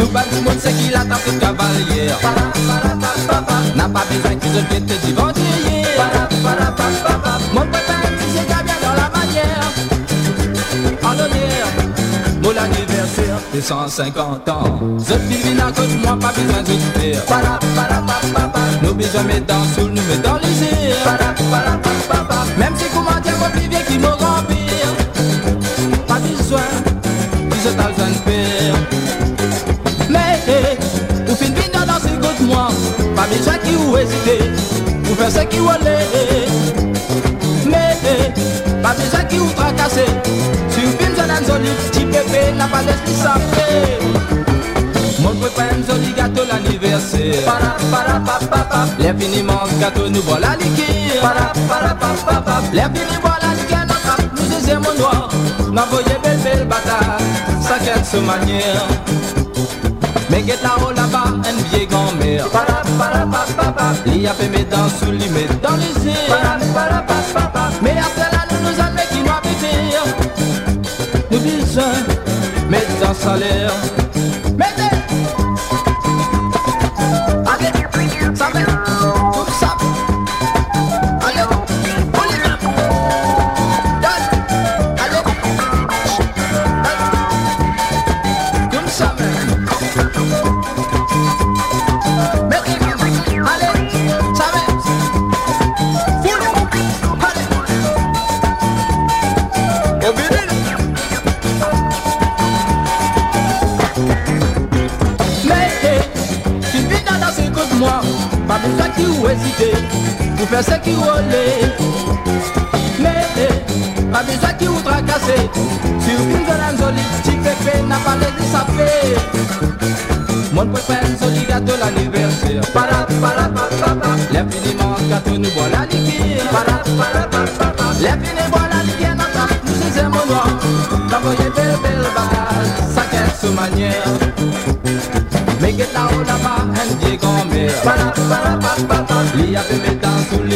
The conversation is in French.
pas tout le monde sait qu'il a tapé de cavalière. N'a pas besoin qu'ils se viennent te divorcer. Mon papa dit c'est bien dans la manière. En l'honneur, mon anniversaire de 150 ans. Je vis à côté de moi, pas besoin de faire. Nous besoin mettre dans le soul, nous mettre dans les airs. Même si comment dire mon plus vieux qui me remplir. Pas besoin, ils ont besoin de faire. Mais, vous finissez dans ce goût de moi. Pas besoin qui vous hésitez. Vous faites ce qui vous voulez. Mais, pas besoin qui vous tracassez. Si vous filmez dans un joli petit bébé, n'a pas l'esprit sapé. Mon prépare un joli gâteau l'anniversaire. L'infiniment gâteau nous voilà liquide. L'infiniment la liquide nous disons mon noir. N'envoyez belle bataille, ça qu'elle se manière. Mais get là-haut là-bas, un vieil grand-mère. Il y a fait mes dents sous lui, mais dans les airs. Mais après là, nous nous allons qui nous habiter. Nous disons, mettre dans salaire. Mettez! Allez, ça va, tout ça. Allez, on y va. Allez, comme ça, pas besoin qui vous hésitez, vous faites ce qui vous voulez. Mais pas besoin qui vous tracassez. Si vous finissez dans un joli petit pépé, n'a pas l'air de saper. Mon préfère un joli gâteau l'anniversaire. L'infiniment gâteau nous boit la liquide. L'infiniment boit la liquide, nous disons mon noir. D'envoyer belle bagage, ça qu'elle se manière. Mais get là-haut là-bas, un vieil grand-mère. Il y a fait mes dents sous